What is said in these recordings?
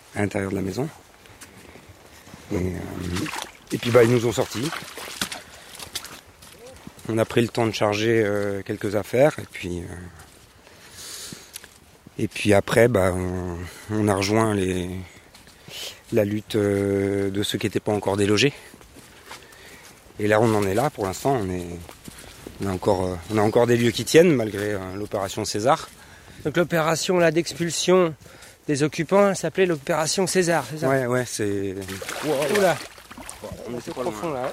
à l'intérieur de la maison. Et puis ils nous ont sortis. On a pris le temps de charger quelques affaires et puis après on a rejoint la lutte de ceux qui n'étaient pas encore délogés. Et là on en est là pour l'instant, on a encore des lieux qui tiennent malgré l'opération César. Donc l'opération là d'expulsion des occupants s'appelait l'opération César, c'est ça ? Ouais, c'est... Oula, On est c'est pas profond loin. là.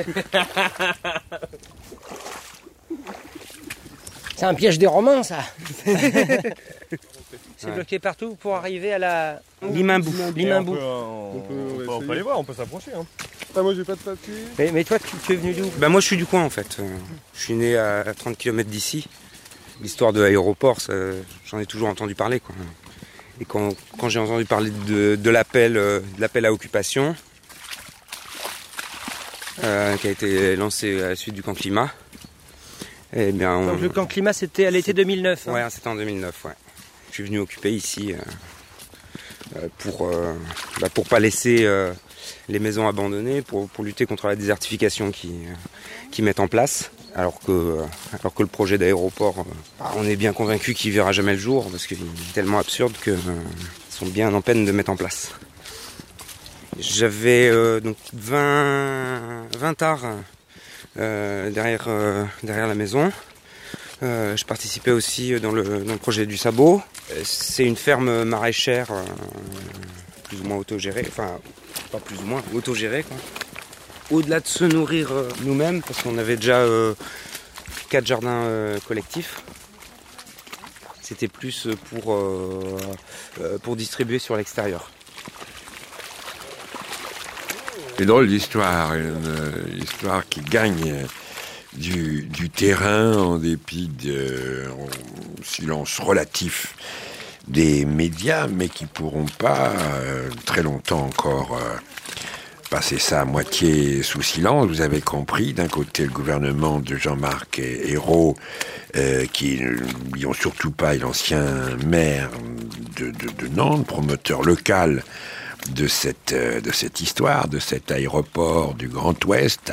C'est un piège des Romains, ça. C'est bloqué partout pour arriver à la Limambou. On peut aller voir, on peut s'approcher. Hein. Ah, moi j'ai pas de papier. Mais toi, tu es venu d'où ? Moi je suis du coin en fait. Je suis né à 30 km d'ici. L'histoire de l'aéroport, j'en ai toujours entendu parler, quoi. Et quand j'ai entendu parler de l'appel à occupation, qui a été lancé à la suite du camp climat, eh bien Donc le camp climat, c'était à l'été 2009. Hein. Ouais, c'était en 2009, ouais. Je suis venu occuper ici pour pas laisser les maisons abandonnées, pour lutter contre la désertification qu'ils mettent en place. Alors que le projet d'aéroport, on est bien convaincu qu'il verra jamais le jour parce qu'il est tellement absurde qu'ils sont bien en peine de mettre en place. J'avais donc 20 tares derrière la maison. Je participais aussi dans le projet du sabot. C'est une ferme maraîchère plus ou moins autogérée, enfin pas plus ou moins, autogérée, quoi. Au-delà de se nourrir nous-mêmes, parce qu'on avait déjà 4 jardins collectifs, c'était plus pour distribuer sur l'extérieur. C'est drôle l'histoire, une histoire qui gagne du terrain en dépit de silence relatif des médias, mais qui pourront pas très longtemps encore passer ça à moitié sous silence. Vous avez compris, d'un côté le gouvernement de Jean-Marc Ayrault, qui n'oublions surtout pas, est l'ancien maire de Nantes, promoteur local de cette histoire, de cet aéroport du Grand Ouest,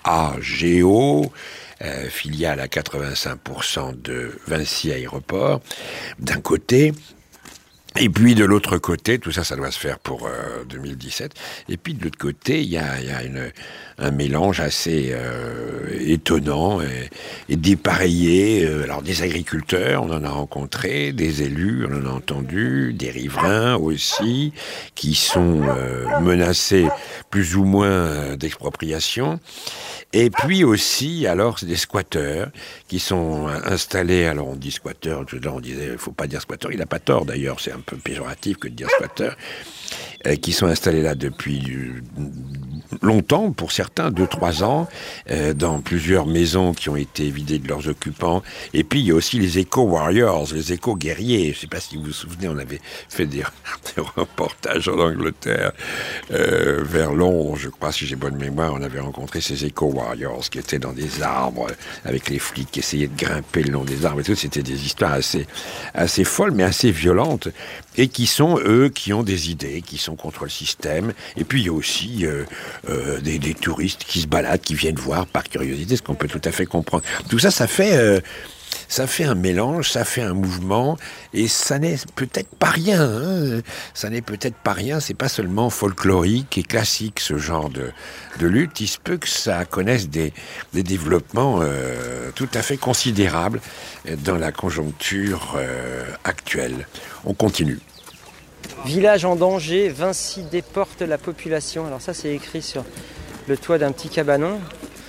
AGO, filiale à 85% de Vinci Aéroport, d'un côté. Et puis de l'autre côté, tout ça, ça doit se faire pour 2017. Et puis de l'autre côté, il y a un mélange assez étonnant et dépareillé. Alors des agriculteurs, on en a rencontré, des élus, on en a entendu, des riverains aussi, qui sont menacés plus ou moins d'expropriation. Et puis aussi, alors, c'est des squatteurs qui sont installés. Alors on dit squatteurs, là on disait, il faut pas dire squatteurs, il n'a pas tort d'ailleurs, c'est un peu péjoratif que de dire squatteurs, qui sont installés là depuis longtemps, pour certains, 2-3 ans, dans plusieurs maisons qui ont été vidées de leurs occupants. Et puis il y a aussi les éco-warriors, les éco-guerriers. Je ne sais pas si vous vous souvenez, on avait fait des reportages en Angleterre, vers Londres, je crois, si j'ai bonne mémoire, on avait rencontré ces éco-warriors qui étaient dans des arbres, avec les flics qui essayaient de grimper le long des arbres et tout. C'était des histoires assez folles, mais assez violentes, et qui sont, eux, qui ont des idées, qui sont contre le système. Et puis il y a aussi des touristes qui se baladent, qui viennent voir par curiosité, ce qu'on peut tout à fait comprendre. Tout ça, ça fait un mélange, ça fait un mouvement, et ça n'est peut-être pas rien. Hein. Ça n'est peut-être pas rien, c'est pas seulement folklorique et classique, ce genre de lutte. Il se peut que ça connaisse des développements tout à fait considérables dans la conjoncture actuelle. On continue. Village en danger, Vinci déporte la population. Alors ça, c'est écrit sur le toit d'un petit cabanon.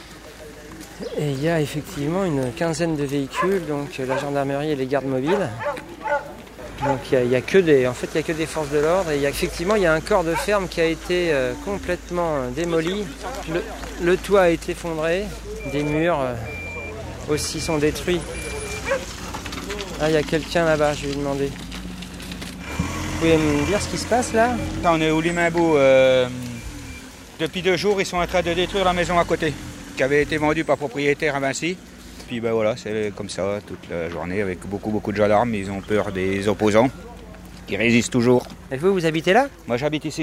Et il y a effectivement une quinzaine de véhicules, donc la gendarmerie et les gardes mobiles. Donc il y a que des forces de l'ordre. Et il y a un corps de ferme qui a été complètement démoli. Le toit a été effondré, des murs aussi sont détruits. Ah, il y a quelqu'un là-bas, je vais lui demander. Vous pouvez me dire ce qui se passe là ? On est au Limambou. Depuis 2 jours, ils sont en train de détruire la maison à côté, qui avait été vendue par propriétaire à Vinci. Puis voilà, c'est comme ça toute la journée avec beaucoup de gendarmes. Ils ont peur des opposants qui résiste toujours. Et vous habitez là ? Moi j'habite ici.